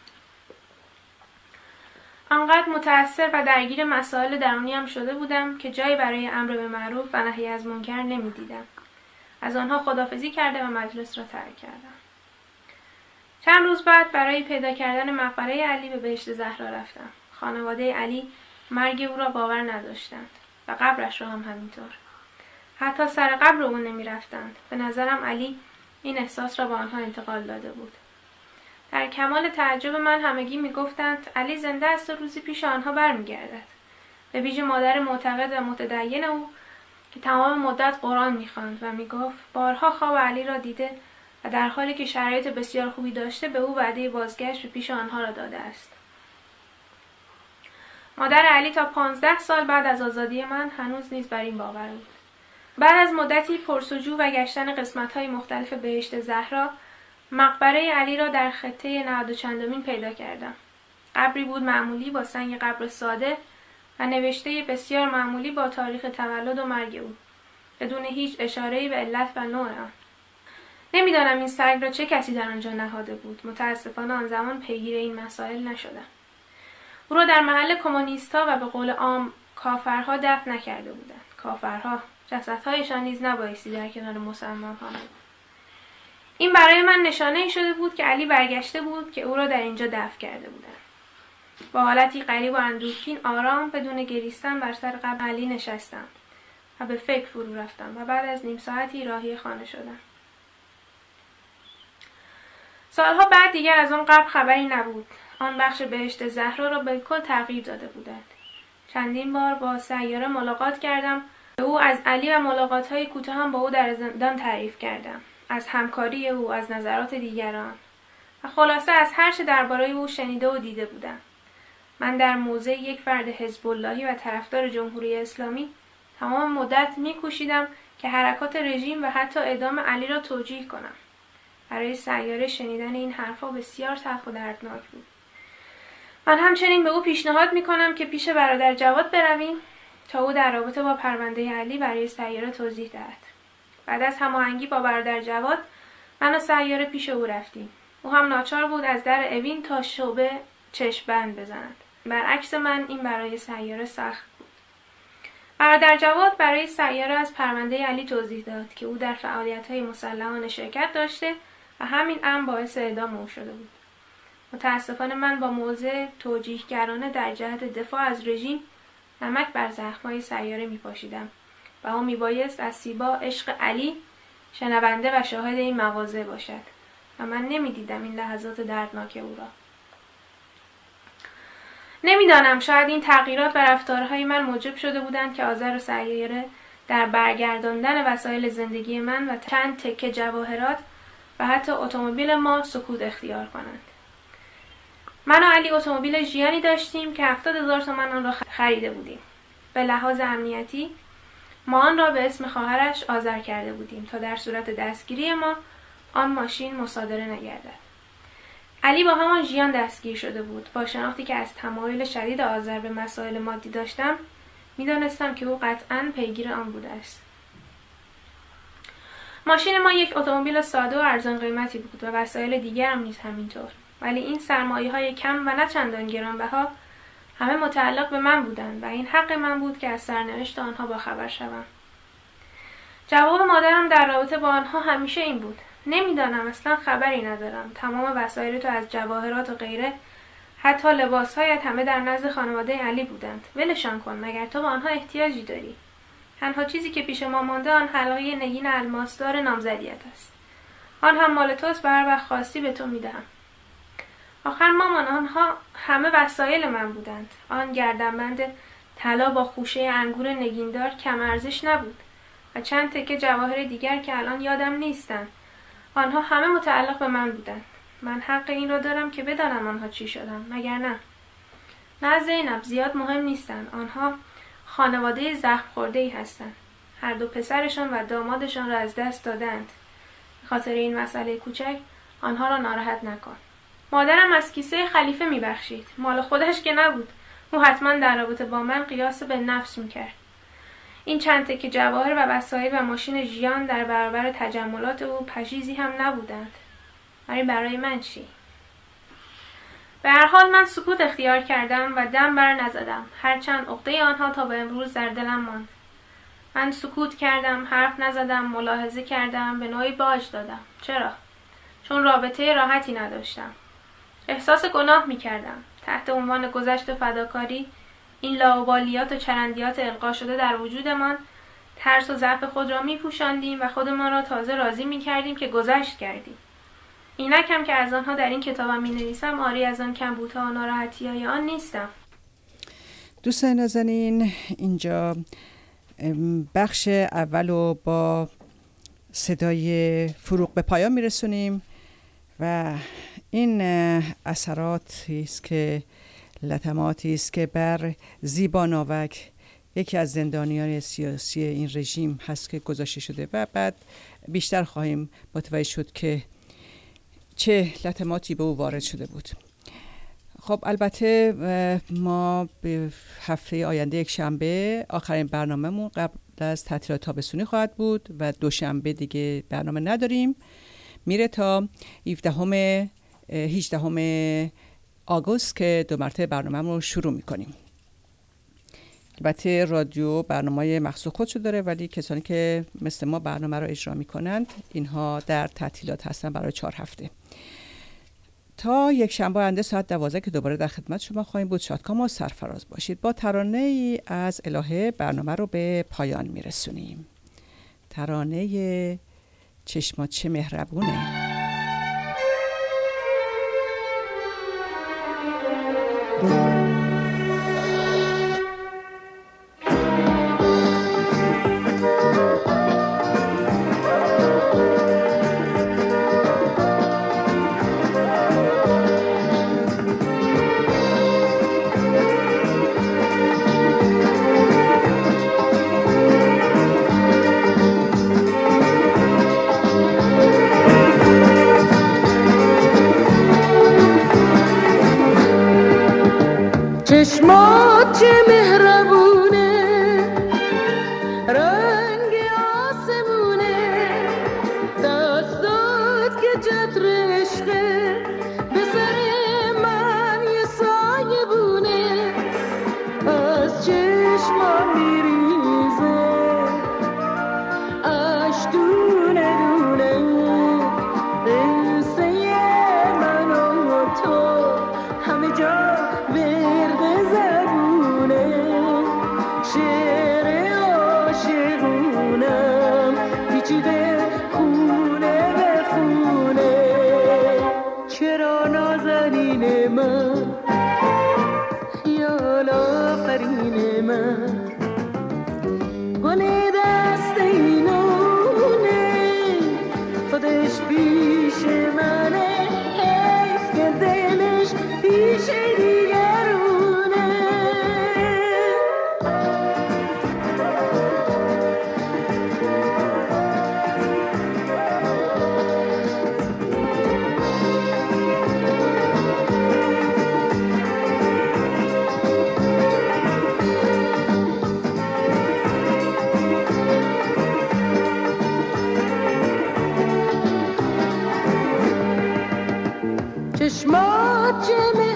آنقدر متأثر و درگیر مسائل درونیم شده بودم که جایی برای امر به معروف و نهی از منکر نمی‌دیدم. از آنها خداحافظی کرده و مجلس را ترک کردم. چند روز بعد برای پیدا کردن مقبره علی به بهشت زهرا رفتم. خانواده علی مرگ او را باور نداشتند و قبرش را هم همینطور. حتی سر قبر او نمی رفتند. به نظرم علی این احساس را به آنها انتقال داده بود. در کمال تعجب من همگی می گفتند علی زنده است و روزی پیش آنها برمیگردد. به ویژه مادر معتقد و متدین او که تمام مدت قرآن می‌خواند و میگفت بارها خواب علی را دیده و در حالی که شرایط بسیار خوبی داشته به او وعده بازگشت به پیش آنها را داده است. مادر علی تا 15 سال بعد از آزادی من هنوز نیز بر این باور بود. بعد از مدتی پرسجو و گشتن قسمت‌های مختلف بهشت زهرا، مقبره علی را در خطه 90 چندمین پیدا کردم. قبری بود معمولی با سنگ قبر ساده و نوشته بسیار معمولی با تاریخ تولد و مرگ او، بدون هیچ اشاره‌ای به علت و نوع آن. نمیدانم این سنگ را چه کسی در آنجا نهاده بود. متاسفانه آن زمان پیگیر این مسائل نشدم. او را در محل کمونیست‌ها و به قول عام کافرها دفن نکرده بودند. کافرها جسدهایشان نیز نبایستی در کنار مسلمان‌ها بود. این برای من نشانه‌ای شده بود که علی برگشته بود که او را در اینجا دفن کرده بودند. با حالتی غریب و اندوهگین آرام بدون گریستن بر سر قبر علی نشستم و به فکر فرو رفتم و بعد از نیم ساعتی راهی خانه شدم. سالها بعد دیگر از آن قبر خبری نبود. آن بخش بهشت زهرا را بالکل تغییر داده بودند. چندین بار با سیاره ملاقات کردم. به او از علی و ملاقات‌های کوتاهم با او در زندان تعریف کردم. از همکاری او، از نظرات دیگران و خلاصه از هر چه درباره او شنیده و دیده بودم. من در موضع یک فرد حزب اللهی و طرفدار جمهوری اسلامی تمام مدت می‌کوشیدم که حرکات رژیم و حتی اعدام علی را توجیه کنم. برای سیاره شنیدن این حرفا بسیار تلخ و دردناک بود. من همچنین به او پیشنهاد می‌کنم که پیش برادر جواد برویم تا او در رابطه با پرونده علی برای سیاره توضیح دهد. بعد از هماهنگی با برادر جواد من و سیاره پیش او رفتیم. او هم ناچار بود از در اوین تا شعبه چشم بند بزند. برعکس من این برای سیاره سخت بود. برادر جواد برای سیاره از پرونده علی توضیح داد که او در فعالیت‌های مسلحانه شرکت داشته و همین امر باعث اعدام او شده بود. متاسفانه من با موضع توجیهگرانه در جهت دفاع از رژیم نمک بر زخم‌های سیاره می‌پاشیدم و او میبایست از سیبا عشق علی شنونده و شاهد این مواضع باشد و من نمیدیدم این لحظات دردناک او را. نمیدانم، شاید این تغییرات و رفتارهای من موجب شده بودند که آذر و سیاره در برگرداندن وسایل زندگی من و چند تکه جواهرات و حتی اتومبیل ما سکوت اختیار کنند. من و علی اتومبیل ژیانی داشتیم که 70,000 تومان آن را خریده بودیم. به لحاظ امنیتی ما آن را به اسم خواهرش آذر کرده بودیم تا در صورت دستگیری ما آن ماشین مصادره نگردد. علی با همان ژیان دستگیر شده بود. با شناختی که از تمایل شدید آذر به مسائل مادی داشتم، می‌دانستم که او قطعاً پیگیر آن بوده است. ماشین ما یک اتومبیل ساده و ارزان قیمتی بود و وسایل دیگر هم نیز همینطور. ولی این سرمایه‌های کم و نه چندان گرانبها همه متعلق به من بودند و این حق من بود که از سرنوشت آنها باخبر شوم. جواب مادرم در رابطه با آنها همیشه این بود: نمیدانم، اصلا خبری ندارم. تمام وسایل تو از جواهرات و غیره حتی لباسهایت همه در نزد خانواده علی بودند. ولشان کن، مگر تو به آنها احتیاجی داری؟ تنها چیزی که پیش ما مانده آن حلقه نگین الماسدار نامزدیت است. آن هم مال توست و هر وقت خواستی به تو میدهم. آخر مامان، آنها همه وسایل من بودند. آن گردنبند طلا با خوشه انگور نگیندار کم ارزش نبود و چند تکه جواهر دیگر که الان یادم نیستند. آنها همه متعلق به من بودند. من حق این را دارم که بدانم آنها چی شدند، مگر نه؟ نه زینب، زیاد مهم نیستند. آنها خانواده زخم خورده‌ای هستند. هر دو پسرشان و دامادشان را از دست دادند. به خاطر این مسئله کوچک آنها را ناراحت نکن. مادرم از کیسه خلیفه میبخشید. مال خودش که نبود. او حتما در رابطه با من قیاس به نفس میکرد. این چند تکه جواهر و وسایل و ماشین ژیان در برابر تجملات او پشیزی هم نبودند. ولی برای من چی؟ به هر حال من سکوت اختیار کردم و دم بر نزدم، هرچند عقده آنها تا به امروز در دلم ماند. من سکوت کردم، حرف نزدم، ملاحظه کردم، به نوعی باج دادم. چرا؟ چون رابطه راحتی نداشتم. احساس گناه می‌کردم. تحت عنوان گذشت و فداکاری، این لاابالیات و چرندیات القا شده در وجودمان، ترس و ضعف خود را می‌پوشاندیم و خودمان را تازه راضی می‌کردیم که گذشت کردیم. اینک هم که از آنها در این کتابم می‌نویسم، آری از آن کمبودها و ناراحتی‌های آن نیستم. دوستان نازنین، اینجا بخش اول رو با صدای فروغ به پایان میرسونیم و این اثراتی است که لطماتی است که بر زیبا ناوک، یکی از زندانیان سیاسی این رژیم هست که گذاشته شده و بعد بیشتر خواهیم متوجه شد که چه لطماتی به او وارد شده بود. خب البته ما به هفته آینده یک شنبه آخرین برنامه‌مون قبل از تعطیلات تابستونی خواهد بود و دوشنبه دیگه برنامه نداریم. میره تا 18 آگوست که دو مرتبه برنامه‌مون رو شروع میکنیم. البته رادیو برنامه مخصوص خودشو داره، ولی کسانی که مثل ما برنامه رو اجرا میکنند اینها در تعطیلات هستن برای 4 هفته. تا یک شنبه آینده ساعت 12 که دوباره در خدمت شما خواهیم بود. شادکام و سرفراز باشید. با ترانه ای از الهه برنامه رو به پایان میرسونیم. ترانه چشمات چه مهربونه. چشمات چه مهربونه، رنگ آسمونه، دستات که چتر عشقه، به سر من یه سایه بونه، از چشمام میریزه اش دونه دونه، قصه من و تو همه جا شعر عاشقونم پیچیده خونه به خونه. چرا نازنین من، خیال آفرین من، گل دست اینونه، خودش پیش منه، حیف که دلش پیش دیگرونه. چشمات چه